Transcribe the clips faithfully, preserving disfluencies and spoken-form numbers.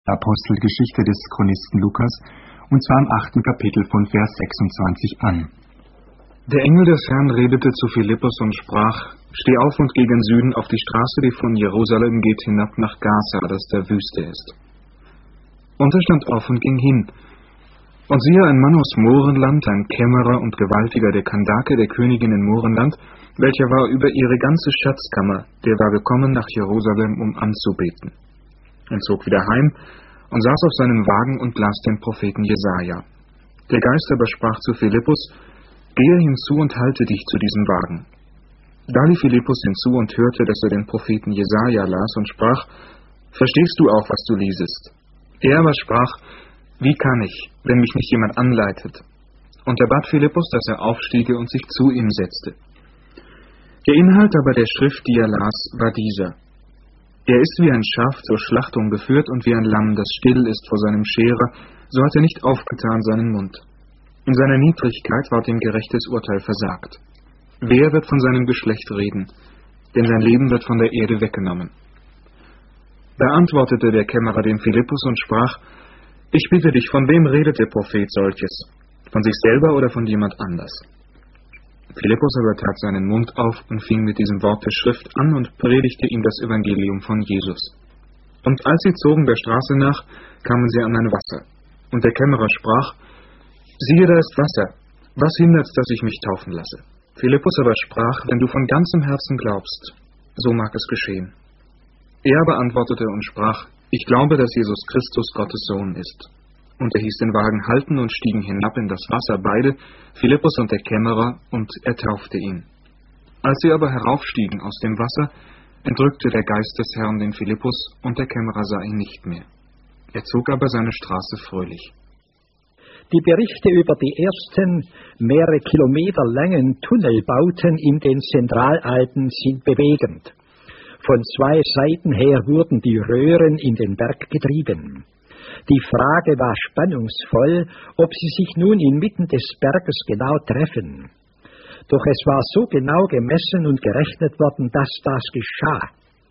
Apostelgeschichte des Chronisten Lukas, und zwar im achten Kapitel von Vers sechsundzwanzig an. Der Engel des Herrn redete zu Philippus und sprach: Steh auf und geh gen Süden auf die Straße, die von Jerusalem geht, hinab nach Gaza, das der Wüste ist. Und er stand auf und ging hin. Und siehe, ein Mann aus Mohrenland, ein Kämmerer und Gewaltiger der Kandake, der Königin in Mohrenland, welcher war über ihre ganze Schatzkammer, der war gekommen nach Jerusalem, um anzubeten. Und zog wieder heim und saß auf seinem Wagen und las den Propheten Jesaja. Der Geist aber sprach zu Philippus: Gehe hinzu und halte dich zu diesem Wagen. Da lief Philippus hinzu und hörte, dass er den Propheten Jesaja las und sprach: Verstehst du auch, was du liesest? Er aber sprach: Wie kann ich, wenn mich nicht jemand anleitet? Und er bat Philippus, dass er aufstiege und sich zu ihm setzte. Der Inhalt aber der Schrift, die er las, war dieser: Er ist wie ein Schaf zur Schlachtung geführt und wie ein Lamm, das still ist vor seinem Scherer, so hat er nicht aufgetan seinen Mund. In seiner Niedrigkeit ward ihm gerechtes Urteil versagt. Wer wird von seinem Geschlecht reden? Denn sein Leben wird von der Erde weggenommen. Da antwortete der Kämmerer dem Philippus und sprach: Ich bitte dich, von wem redet der Prophet solches? Von sich selber oder von jemand anders? Philippus aber tat seinen Mund auf und fing mit diesem Wort der Schrift an und predigte ihm das Evangelium von Jesus. Und als sie zogen der Straße nach, kamen sie an ein Wasser. Und der Kämmerer sprach: Siehe, da ist Wasser. Was hindert's, dass ich mich taufen lasse? Philippus aber sprach: Wenn du von ganzem Herzen glaubst, so mag es geschehen. Er aber antwortete und sprach: Ich glaube, dass Jesus Christus Gottes Sohn ist. Und er hieß den Wagen halten und stiegen hinab in das Wasser, beide, Philippus und der Kämmerer, und er taufte ihn. Als sie aber heraufstiegen aus dem Wasser, entrückte der Geist des Herrn den Philippus, und der Kämmerer sah ihn nicht mehr. Er zog aber seine Straße fröhlich. Die Berichte über die ersten mehrere Kilometer langen Tunnelbauten in den Zentralalpen sind bewegend. Von zwei Seiten her wurden die Röhren in den Berg getrieben. Die Frage war spannungsvoll, ob sie sich nun inmitten des Berges genau treffen. Doch es war so genau gemessen und gerechnet worden, dass das geschah.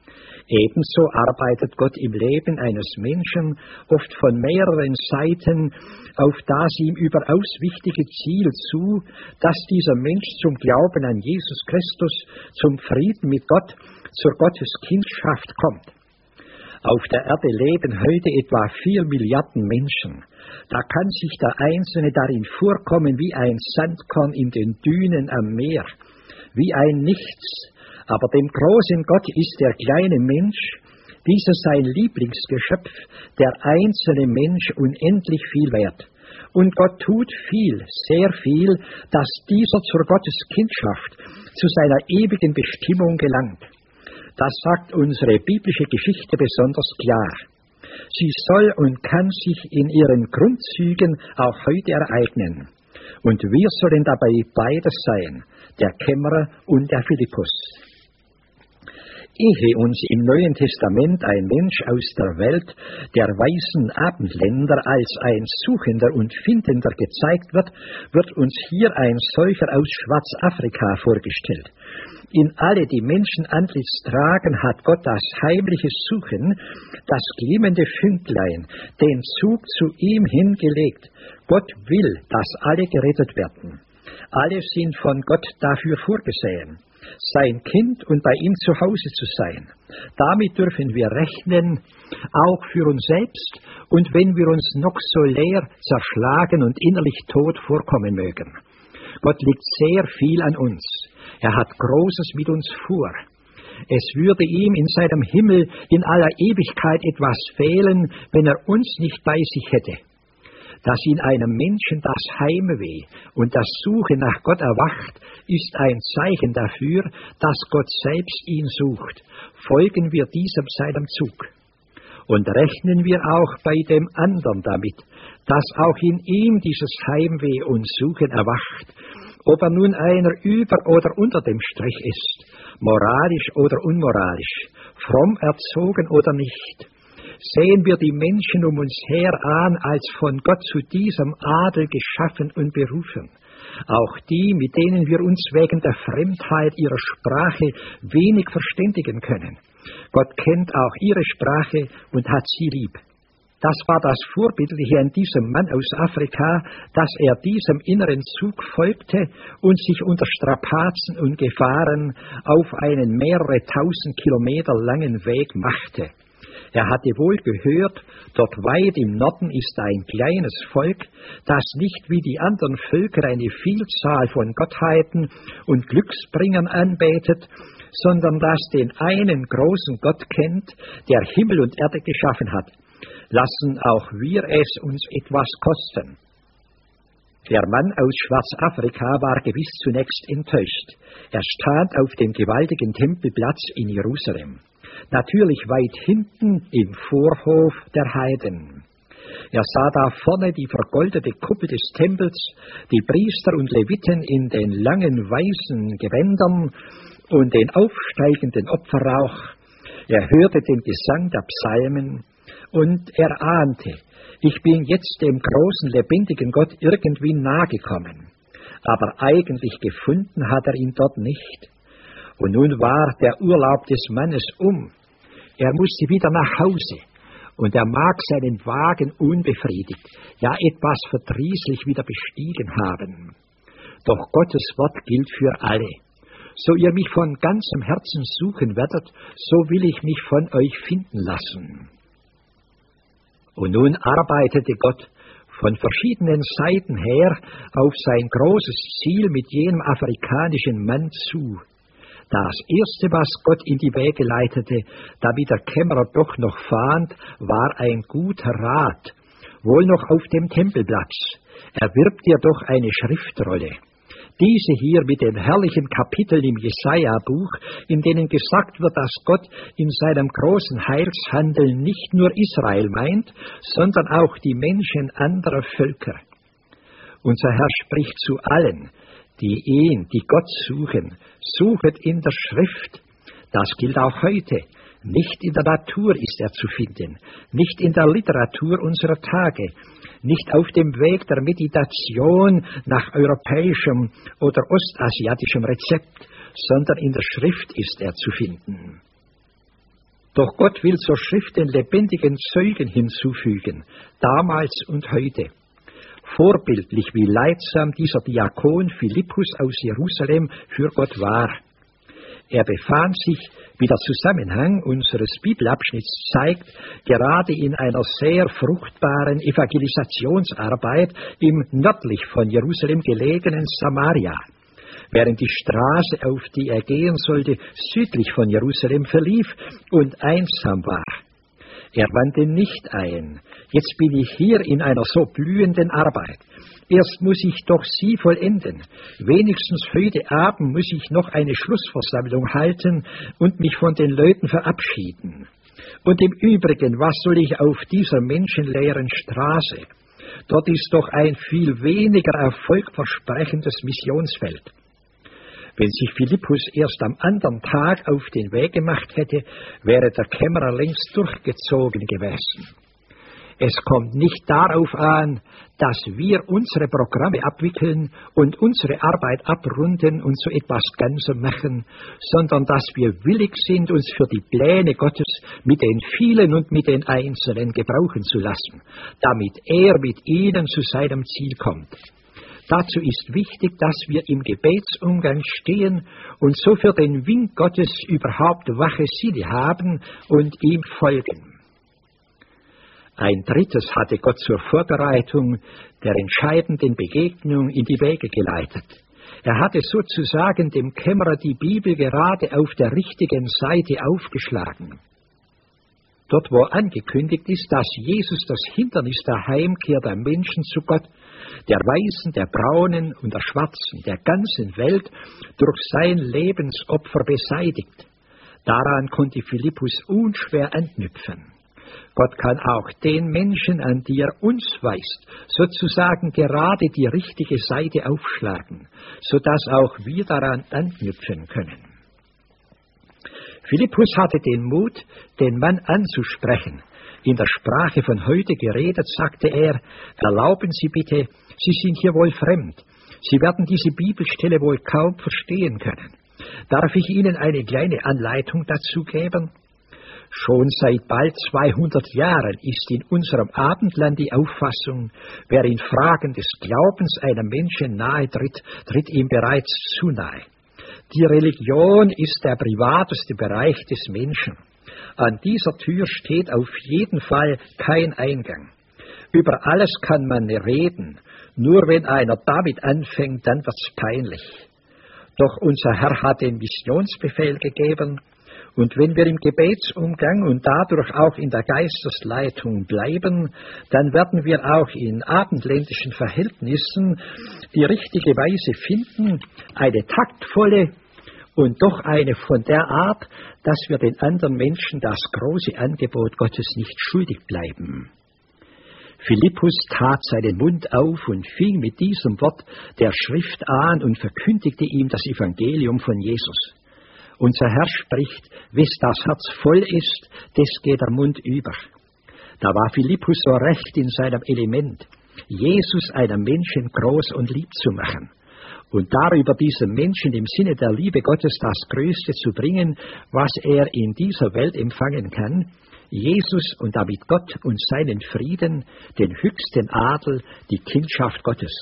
Ebenso arbeitet Gott im Leben eines Menschen oft von mehreren Seiten auf das ihm überaus wichtige Ziel zu, dass dieser Mensch zum Glauben an Jesus Christus, zum Frieden mit Gott, zur Gotteskindschaft kommt. Auf der Erde leben heute etwa vier Milliarden Menschen. Da kann sich der Einzelne darin vorkommen wie ein Sandkorn in den Dünen am Meer, wie ein Nichts. Aber dem großen Gott ist der kleine Mensch, dieser sein Lieblingsgeschöpf, der einzelne Mensch, unendlich viel wert. Und Gott tut viel, sehr viel, dass dieser zur Gotteskindschaft, zu seiner ewigen Bestimmung gelangt. Das sagt unsere biblische Geschichte besonders klar. Sie soll und kann sich in ihren Grundzügen auch heute ereignen. Und wir sollen dabei beides sein, der Kämmerer und der Philippus. Ehe uns im Neuen Testament ein Mensch aus der Welt der weißen Abendländer als ein Suchender und Findender gezeigt wird, wird uns hier ein solcher aus Schwarzafrika vorgestellt. In alle, die Menschenantlitz tragen, hat Gott das heimliche Suchen, das glimmende Fünklein, den Zug zu ihm hingelegt. Gott will, dass alle gerettet werden. Alle sind von Gott dafür vorgesehen, sein Kind und bei ihm zu Hause zu sein. Damit dürfen wir rechnen, auch für uns selbst, und wenn wir uns noch so leer, zerschlagen und innerlich tot vorkommen mögen. Gott liegt sehr viel an uns. Er hat Großes mit uns vor. Es würde ihm in seinem Himmel in aller Ewigkeit etwas fehlen, wenn er uns nicht bei sich hätte. Dass in einem Menschen das Heimweh und das Suchen nach Gott erwacht, ist ein Zeichen dafür, dass Gott selbst ihn sucht. Folgen wir diesem seinem Zug. Und rechnen wir auch bei dem anderen damit, dass auch in ihm dieses Heimweh und Suchen erwacht, ob er nun einer über oder unter dem Strich ist, moralisch oder unmoralisch, fromm erzogen oder nicht. Sehen wir die Menschen um uns her an, als von Gott zu diesem Adel geschaffen und berufen. Auch die, mit denen wir uns wegen der Fremdheit ihrer Sprache wenig verständigen können. Gott kennt auch ihre Sprache und hat sie lieb. Das war das Vorbildliche an diesem Mann aus Afrika, dass er diesem inneren Zug folgte und sich unter Strapazen und Gefahren auf einen mehrere tausend Kilometer langen Weg machte. Er hatte wohl gehört, dort weit im Norden ist ein kleines Volk, das nicht wie die anderen Völker eine Vielzahl von Gottheiten und Glücksbringern anbetet, sondern das den einen großen Gott kennt, der Himmel und Erde geschaffen hat. Lassen auch wir es uns etwas kosten. Der Mann aus Schwarzafrika war gewiss zunächst enttäuscht. Er stand auf dem gewaltigen Tempelplatz in Jerusalem, natürlich weit hinten im Vorhof der Heiden. Er sah da vorne die vergoldete Kuppel des Tempels, die Priester und Leviten in den langen weißen Gewändern und den aufsteigenden Opferrauch. Er hörte den Gesang der Psalmen und er ahnte, ich bin jetzt dem großen, lebendigen Gott irgendwie nahe gekommen. Aber eigentlich gefunden hat er ihn dort nicht. Und nun war der Urlaub des Mannes um. Er musste wieder nach Hause. Und er mag seinen Wagen unbefriedigt, ja etwas verdrießlich wieder bestiegen haben. Doch Gottes Wort gilt für alle. So ihr mich von ganzem Herzen suchen werdet, so will ich mich von euch finden lassen. Und nun arbeitete Gott von verschiedenen Seiten her auf sein großes Ziel mit jenem afrikanischen Mann zu. Das Erste, was Gott in die Wege leitete, damit der Kämmerer doch noch fand, war ein guter Rat, wohl noch auf dem Tempelplatz. Erwirb dir doch eine Schriftrolle. Diese hier mit den herrlichen Kapiteln im Jesaja-Buch, in denen gesagt wird, dass Gott in seinem großen Heilshandeln nicht nur Israel meint, sondern auch die Menschen anderer Völker. Unser Herr spricht zu allen, die ihn, die Gott suchen, suchet in der Schrift. Das gilt auch heute. Nicht in der Natur ist er zu finden, nicht in der Literatur unserer Tage, nicht auf dem Weg der Meditation nach europäischem oder ostasiatischem Rezept, sondern in der Schrift ist er zu finden. Doch Gott will zur Schrift den lebendigen Zeugen hinzufügen, damals und heute. Vorbildlich, wie leidsam dieser Diakon Philippus aus Jerusalem für Gott war. Er befand sich, wie der Zusammenhang unseres Bibelabschnitts zeigt, gerade in einer sehr fruchtbaren Evangelisationsarbeit im nördlich von Jerusalem gelegenen Samaria, während die Straße, auf die er gehen sollte, südlich von Jerusalem verlief und einsam war. Er wandte nicht ein. Jetzt bin ich hier in einer so blühenden Arbeit. Erst muss ich doch sie vollenden. Wenigstens heute Abend muss ich noch eine Schlussversammlung halten und mich von den Leuten verabschieden. Und im Übrigen, was soll ich auf dieser menschenleeren Straße? Dort ist doch ein viel weniger erfolgversprechendes Missionsfeld. Wenn sich Philippus erst am anderen Tag auf den Weg gemacht hätte, wäre der Kämmerer längst durchgezogen gewesen. Es kommt nicht darauf an, dass wir unsere Programme abwickeln und unsere Arbeit abrunden und so etwas Ganzem machen, sondern dass wir willig sind, uns für die Pläne Gottes mit den vielen und mit den Einzelnen gebrauchen zu lassen, damit er mit ihnen zu seinem Ziel kommt. Dazu ist wichtig, dass wir im Gebetsumgang stehen und so für den Wink Gottes überhaupt wache Sinne haben und ihm folgen. Ein drittes hatte Gott zur Vorbereitung der entscheidenden Begegnung in die Wege geleitet. Er hatte sozusagen dem Kämmerer die Bibel gerade auf der richtigen Seite aufgeschlagen. Dort, wo angekündigt ist, dass Jesus das Hindernis der Heimkehr der Menschen zu Gott, der Weißen, der Braunen und der Schwarzen, der ganzen Welt durch sein Lebensopfer beseitigt. Daran konnte Philippus unschwer anknüpfen. Gott kann auch den Menschen, an die er uns weist, sozusagen gerade die richtige Seite aufschlagen, sodass auch wir daran anknüpfen können. Philippus hatte den Mut, den Mann anzusprechen. In der Sprache von heute geredet, sagte er, erlauben Sie bitte, Sie sind hier wohl fremd. Sie werden diese Bibelstelle wohl kaum verstehen können. Darf ich Ihnen eine kleine Anleitung dazu geben? Schon seit bald zweihundert Jahren ist in unserem Abendland die Auffassung, wer in Fragen des Glaubens einem Menschen nahe tritt, tritt ihm bereits zu nahe. Die Religion ist der privateste Bereich des Menschen. An dieser Tür steht auf jeden Fall kein Eingang. Über alles kann man reden, nur wenn einer damit anfängt, dann wird's peinlich. Doch unser Herr hat den Missionsbefehl gegeben, und wenn wir im Gebetsumgang und dadurch auch in der Geistesleitung bleiben, dann werden wir auch in abendländischen Verhältnissen die richtige Weise finden, eine taktvolle und doch eine von der Art, dass wir den anderen Menschen das große Angebot Gottes nicht schuldig bleiben. Philippus tat seinen Mund auf und fing mit diesem Wort der Schrift an und verkündigte ihm das Evangelium von Jesus. Unser Herr spricht, wes das Herz voll ist, des geht der Mund über. Da war Philippus so recht in seinem Element, Jesus einem Menschen groß und lieb zu machen und darüber diesem Menschen im Sinne der Liebe Gottes das Größte zu bringen, was er in dieser Welt empfangen kann, Jesus und damit Gott und seinen Frieden, den höchsten Adel, die Kindschaft Gottes.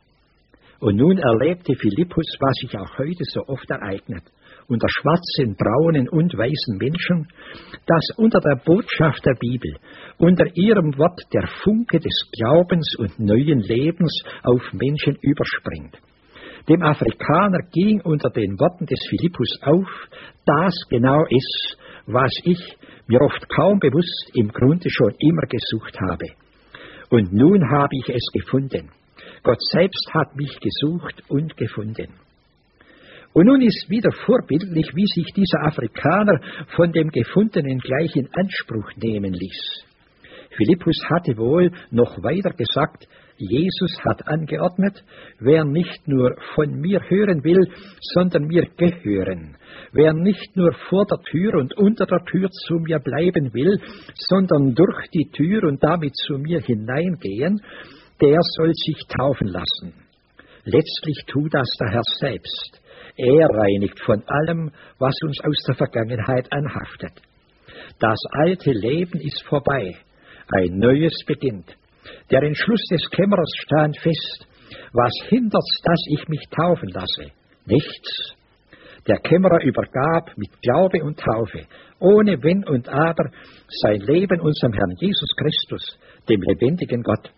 Und nun erlebte Philippus, was sich auch heute so oft ereignet, unter schwarzen, braunen und weißen Menschen, dass unter der Botschaft der Bibel, unter ihrem Wort der Funke des Glaubens und neuen Lebens auf Menschen überspringt. Dem Afrikaner ging unter den Worten des Philippus auf, das genau ist, was ich, mir oft kaum bewusst, im Grunde schon immer gesucht habe. Und nun habe ich es gefunden. Gott selbst hat mich gesucht und gefunden. Und nun ist wieder vorbildlich, wie sich dieser Afrikaner von dem Gefundenen gleich in Anspruch nehmen ließ. Philippus hatte wohl noch weiter gesagt, Jesus hat angeordnet, wer nicht nur von mir hören will, sondern mir gehören, wer nicht nur vor der Tür und unter der Tür zu mir bleiben will, sondern durch die Tür und damit zu mir hineingehen, der soll sich taufen lassen. Letztlich tut das der Herr selbst. Er reinigt von allem, was uns aus der Vergangenheit anhaftet. Das alte Leben ist vorbei, ein neues beginnt. Der Entschluss des Kämmerers stand fest. Was hindert's, dass ich mich taufen lasse? Nichts. Der Kämmerer übergab mit Glaube und Taufe, ohne Wenn und Aber, sein Leben unserem Herrn Jesus Christus, dem lebendigen Gott.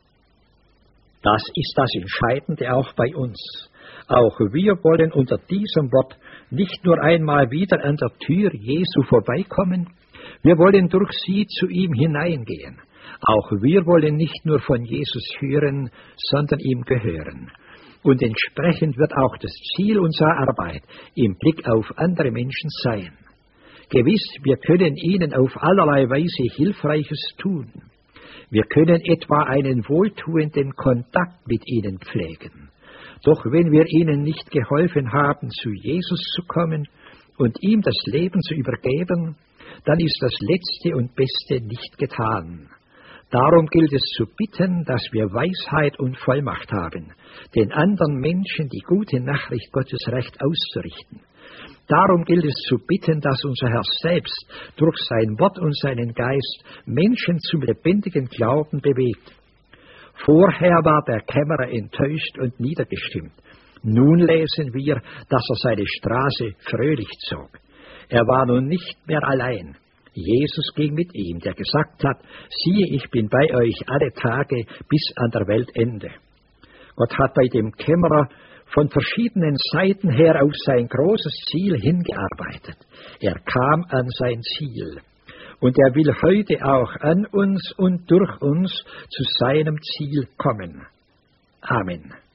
Das ist das Entscheidende auch bei uns. Auch wir wollen unter diesem Wort nicht nur einmal wieder an der Tür Jesu vorbeikommen, wir wollen durch sie zu ihm hineingehen. Auch wir wollen nicht nur von Jesus hören, sondern ihm gehören. Und entsprechend wird auch das Ziel unserer Arbeit im Blick auf andere Menschen sein. Gewiss, wir können ihnen auf allerlei Weise Hilfreiches tun. Wir können etwa einen wohltuenden Kontakt mit ihnen pflegen. Doch wenn wir ihnen nicht geholfen haben, zu Jesus zu kommen und ihm das Leben zu übergeben, dann ist das Letzte und Beste nicht getan. Darum gilt es zu bitten, dass wir Weisheit und Vollmacht haben, den anderen Menschen die gute Nachricht Gottes recht auszurichten. Darum gilt es zu bitten, dass unser Herr selbst durch sein Wort und seinen Geist Menschen zum lebendigen Glauben bewegt. Vorher war der Kämmerer enttäuscht und niedergestimmt. Nun lesen wir, dass er seine Straße fröhlich zog. Er war nun nicht mehr allein. Jesus ging mit ihm, der gesagt hat, siehe, ich bin bei euch alle Tage bis an der Weltende. Gott hat bei dem Kämmerer von verschiedenen Seiten her auf sein großes Ziel hingearbeitet. Er kam an sein Ziel. Und er will heute auch an uns und durch uns zu seinem Ziel kommen. Amen.